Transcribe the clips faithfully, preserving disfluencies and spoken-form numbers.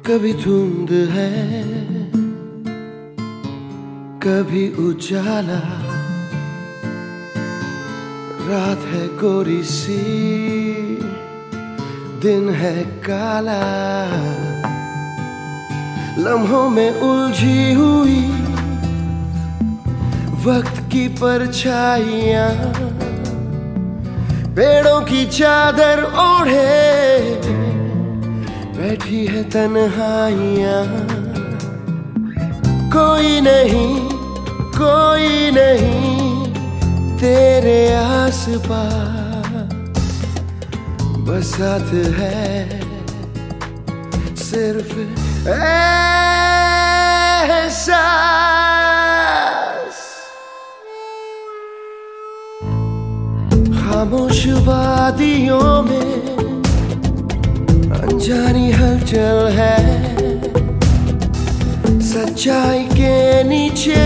कभी धुंध है, कभी उजाला, रात है गोरी सी, दिन है काला। लम्हों में उलझी हुई वक्त की परछाइयां, पेड़ों की चादर ओढ़े बैठी है तन्हाइयां। कोई नहीं, कोई नहीं तेरे आसपास, बस साथ है सिर्फ एहसास। खामोश वादियों में अनजानी हलचल है, सच्चाई के नीचे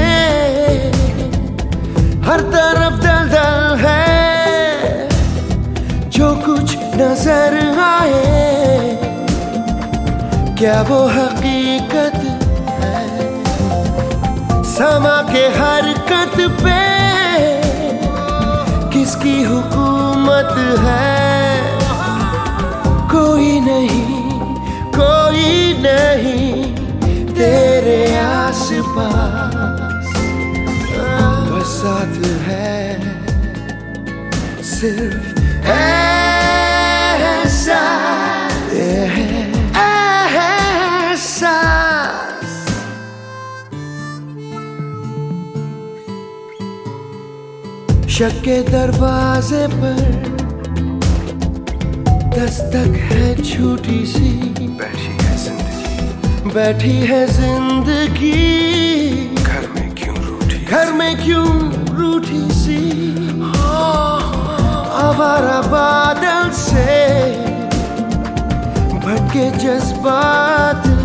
हर तरफ दलदल है। जो कुछ नजर आए क्या वो हकीकत है? समा के हरकत पे किसकी हुकूमत है? कोई नहीं, कोई नहीं तेरे आसपास, बस साथ है सिर्फ एहसास, एहसास। शक के दरवाजे पर दस्तक है छोटी सी, बैठी है जिंदगी, बैठी है जिंदगी। घर में क्यों रूठी, घर में क्यों रूठी सी, आवारा बादल से भटके जज्बात